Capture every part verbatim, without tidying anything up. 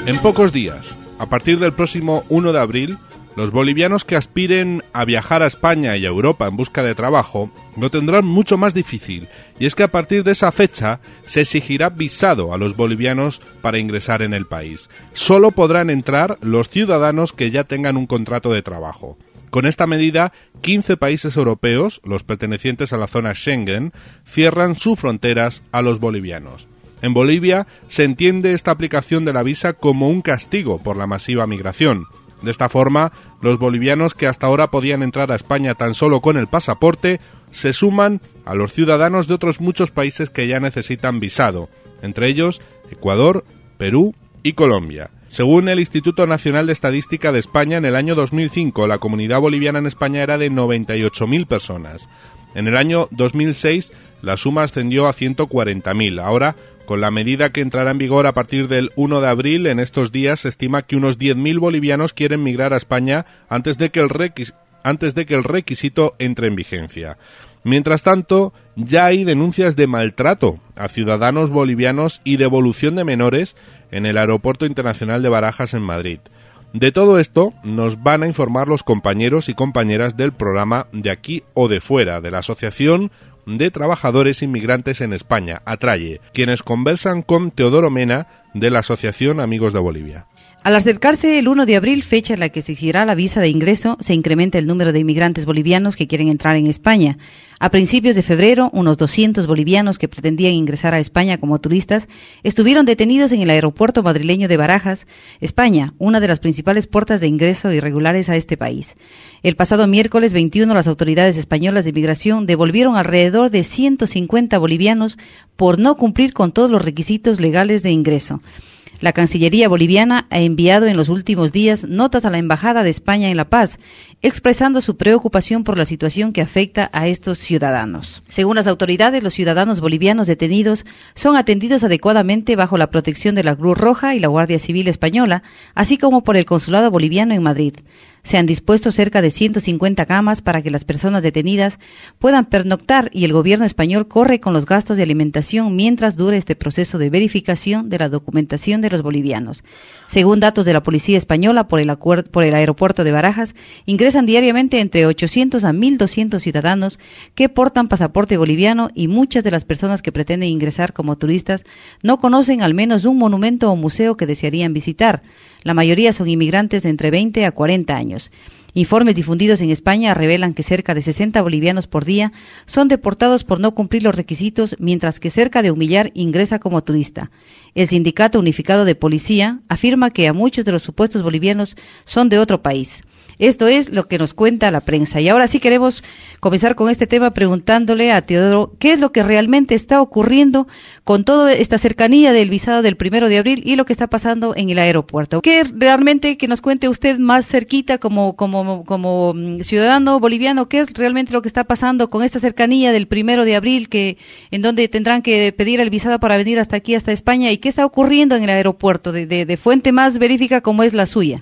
En pocos días, a partir del próximo uno de abril, los bolivianos que aspiren a viajar a España y a Europa en busca de trabajo lo tendrán mucho más difícil, y es que a partir de esa fecha se exigirá visado a los bolivianos para ingresar en el país. Solo podrán entrar los ciudadanos que ya tengan un contrato de trabajo. Con esta medida, quince países europeos, los pertenecientes a la zona Schengen, cierran sus fronteras a los bolivianos. En Bolivia se entiende esta aplicación de la visa como un castigo por la masiva migración. De esta forma, los bolivianos que hasta ahora podían entrar a España tan solo con el pasaporte se suman a los ciudadanos de otros muchos países que ya necesitan visado, entre ellos Ecuador, Perú y Colombia. Según el Instituto Nacional de Estadística de España, en el año dos mil cinco la comunidad boliviana en España era de noventa y ocho mil personas. En el año dos mil seis la suma ascendió a ciento cuarenta mil. Ahora, con la medida que entrará en vigor a partir del uno de abril, en estos días se estima que unos diez mil bolivianos quieren migrar a España antes de que el requis- antes de que el requisito entre en vigencia. Mientras tanto, ya hay denuncias de maltrato a ciudadanos bolivianos y devolución de menores en el Aeropuerto Internacional de Barajas en Madrid. De todo esto nos van a informar los compañeros y compañeras del programa De Aquí o de Fuera, de la Asociación de Trabajadores Inmigrantes en España, ATRAYE, quienes conversan con Teodoro Mena, de la Asociación Amigos de Bolivia. Al acercarse el uno de abril, fecha en la que se exigirá la visa de ingreso, se incrementa el número de inmigrantes bolivianos que quieren entrar en España. A principios de febrero, unos doscientos bolivianos que pretendían ingresar a España como turistas estuvieron detenidos en el aeropuerto madrileño de Barajas, España, una de las principales puertas de ingreso irregulares a este país. El pasado miércoles veintiuno, las autoridades españolas de inmigración devolvieron alrededor de ciento cincuenta bolivianos por no cumplir con todos los requisitos legales de ingreso. La Cancillería boliviana ha enviado en los últimos días notas a la Embajada de España en La Paz, expresando su preocupación por la situación que afecta a estos ciudadanos. Según las autoridades, los ciudadanos bolivianos detenidos son atendidos adecuadamente bajo la protección de la Cruz Roja y la Guardia Civil Española, así como por el Consulado Boliviano en Madrid. Se han dispuesto cerca de ciento cincuenta camas para que las personas detenidas puedan pernoctar, y el gobierno español corre con los gastos de alimentación mientras dure este proceso de verificación de la documentación de los bolivianos. Según datos de la Policía Española, por el, acuer- por el aeropuerto de Barajas ingresan diariamente entre ochocientos a mil doscientos ciudadanos que portan pasaporte boliviano, y muchas de las personas que pretenden ingresar como turistas no conocen al menos un monumento o museo que desearían visitar. La mayoría son inmigrantes de entre veinte a cuarenta años. Informes difundidos en España revelan que cerca de sesenta bolivianos por día son deportados por no cumplir los requisitos, mientras que cerca de un millar ingresa como turista. El Sindicato Unificado de Policía afirma que a muchos de los supuestos bolivianos son de otro país. Esto es lo que nos cuenta la prensa. Y ahora sí queremos comenzar con este tema preguntándole a Teodoro qué es lo que realmente está ocurriendo con toda esta cercanía del visado del primero de abril y lo que está pasando en el aeropuerto. ¿Qué es realmente, que nos cuente usted más cerquita como, como, como ciudadano boliviano, qué es realmente lo que está pasando con esta cercanía del primero de abril, que en donde tendrán que pedir el visado para venir hasta aquí, hasta España, y qué está ocurriendo en el aeropuerto de, de, de fuente más verífica como es la suya?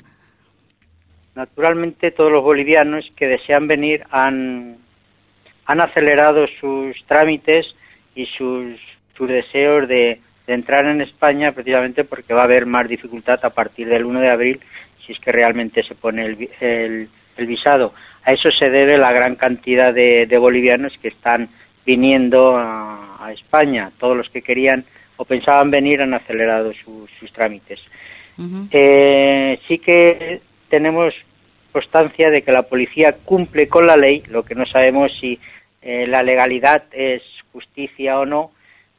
Naturalmente, todos los bolivianos que desean venir han, han acelerado sus trámites y sus, sus deseos de, de entrar en España, precisamente porque va a haber más dificultad a partir del uno de abril, si es que realmente se pone el, el, el visado. A eso se debe la gran cantidad de, de bolivianos que están viniendo a, a España. Todos los que querían o pensaban venir han acelerado sus, sus trámites. Uh-huh. Eh, sí que tenemos constancia de que la policía cumple con la ley, lo que no sabemos si eh, la legalidad es justicia o no,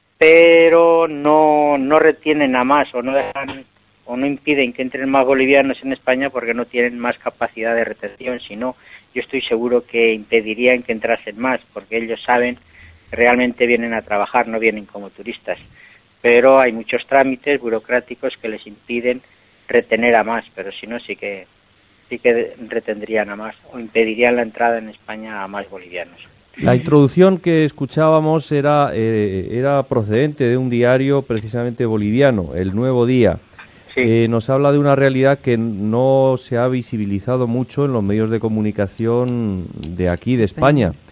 pero no no retienen a más o no dejan o no impiden que entren más bolivianos en España porque no tienen más capacidad de retención. Si no, yo estoy seguro que impedirían que entrasen más, porque ellos saben que realmente vienen a trabajar, no vienen como turistas, pero hay muchos trámites burocráticos que les impiden retener a más, pero si no, sí que sí que retendrían a más o impedirían la entrada en España a más bolivianos. La introducción que escuchábamos era eh, era procedente de un diario precisamente boliviano, El Nuevo Día. Sí. Eh, nos habla de una realidad que no se ha visibilizado mucho en los medios de comunicación de aquí, de España.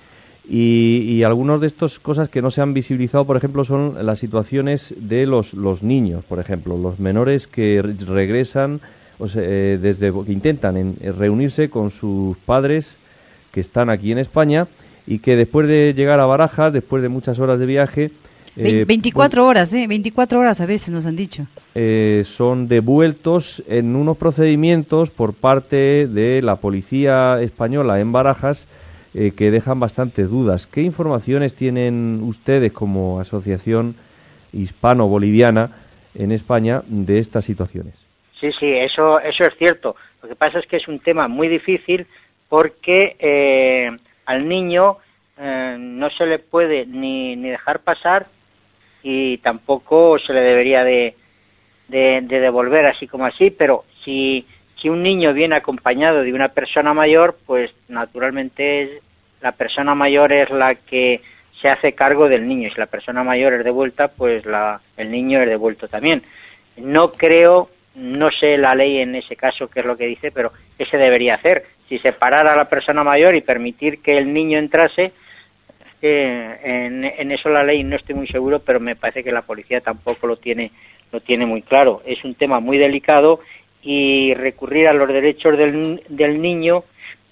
Y, y algunas de estas cosas que no se han visibilizado, por ejemplo, son las situaciones de los, los niños, por ejemplo, los menores que re- regresan, o sea, eh, desde que intentan en, en reunirse con sus padres que están aquí en España y que después de llegar a Barajas, después de muchas horas de viaje, eh, veinticuatro horas, ¿eh? veinticuatro horas a veces nos han dicho. Eh, son devueltos en unos procedimientos por parte de la policía española en Barajas, Eh, que dejan bastantes dudas. ¿Qué informaciones tienen ustedes como asociación hispano-boliviana en España de estas situaciones? Sí, sí, eso, eso es cierto. Lo que pasa es que es un tema muy difícil porque eh, al niño eh, no se le puede ni, ni dejar pasar y tampoco se le debería de, de, de devolver así como así, pero si... Si un niño viene acompañado de una persona mayor, pues naturalmente la persona mayor es la que se hace cargo del niño. Si la persona mayor es devuelta, pues la, el niño es devuelto también. No creo, no sé la ley en ese caso qué es lo que dice, pero ¿qué se debería hacer? Si separar a la persona mayor y permitir que el niño entrase, eh, en, en eso la ley no estoy muy seguro, pero me parece que la policía tampoco lo tiene, lo tiene muy claro. Es un tema muy delicado y recurrir a los derechos del, del niño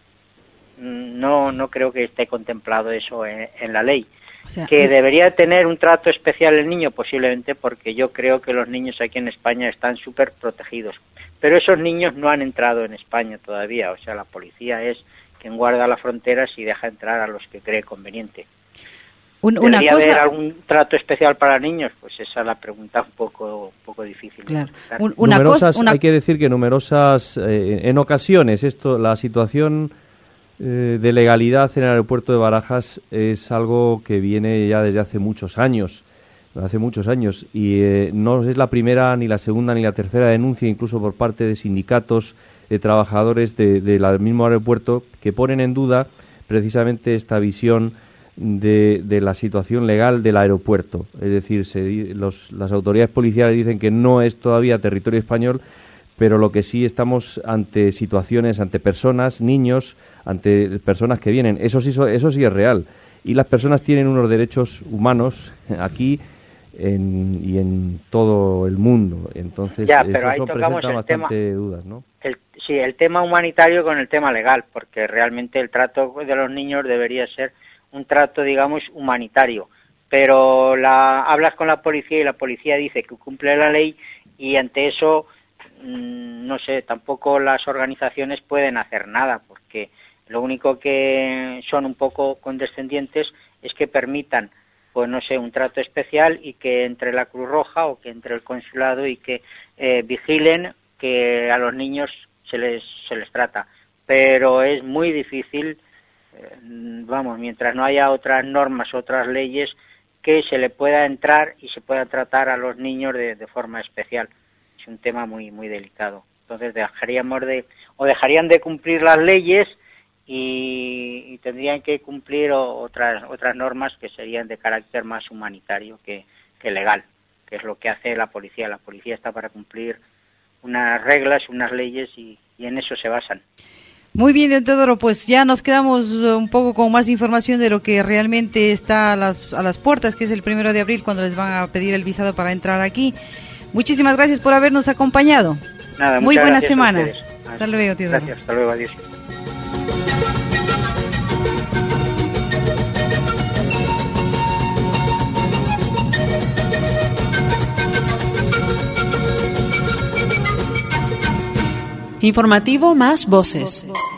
no no creo que esté contemplado eso en, en la ley. O sea, que debería tener un trato especial el niño posiblemente, porque yo creo que los niños aquí en España están súper protegidos, pero esos niños no han entrado en España todavía. O sea, la policía es quien guarda las fronteras y deja entrar a los que cree conveniente. Un, una ¿Debería cosa... haber algún trato especial para niños? Pues esa es la pregunta un poco un poco difícil. Claro. Un, una numerosas, cosa, una... Hay que decir que numerosas, eh, en ocasiones, esto, la situación eh, de legalidad en el aeropuerto de Barajas es algo que viene ya desde hace muchos años, hace muchos años, y eh, no es la primera, ni la segunda, ni la tercera denuncia, incluso por parte de sindicatos de trabajadores del de, de la mismo aeropuerto, que ponen en duda precisamente esta visión De, de la situación legal del aeropuerto. Es decir, se, los, las autoridades policiales dicen que no es todavía territorio español, pero lo que sí estamos ante situaciones, ante personas, niños, ante personas que vienen. Eso sí, eso sí es real. Y las personas tienen unos derechos humanos aquí en, y en todo el mundo. Entonces, ya, pero eso ahí tocamos el bastante tema, dudas, ¿no? El, sí, el tema humanitario con el tema legal, porque realmente el trato de los niños debería ser un trato, digamos, humanitario, pero la, hablas con la policía y la policía dice que cumple la ley y ante eso, mmm, no sé, tampoco las organizaciones pueden hacer nada, porque lo único que son un poco condescendientes es que permitan, pues no sé, un trato especial y que entre la Cruz Roja o que entre el consulado y que eh, vigilen que a los niños se les, se les trata, pero es muy difícil. Vamos, mientras no haya otras normas, otras leyes, que se le pueda entrar y se pueda tratar a los niños de, de forma especial. Es un tema muy muy delicado. Entonces dejaríamos de, o dejarían de cumplir las leyes y, y tendrían que cumplir o, otras otras normas que serían de carácter más humanitario que, que legal, que es lo que hace la policía. La policía está para cumplir unas reglas, unas leyes y, y en eso se basan. Muy bien, don Teodoro, pues ya nos quedamos un poco con más información de lo que realmente está a las, a las puertas, que es el primero de abril, cuando les van a pedir el visado para entrar aquí. Muchísimas gracias por habernos acompañado. Nada, muy buena semana. Hasta, hasta luego, Teodoro. Gracias, hasta luego, adiós. Informativo Más Voces.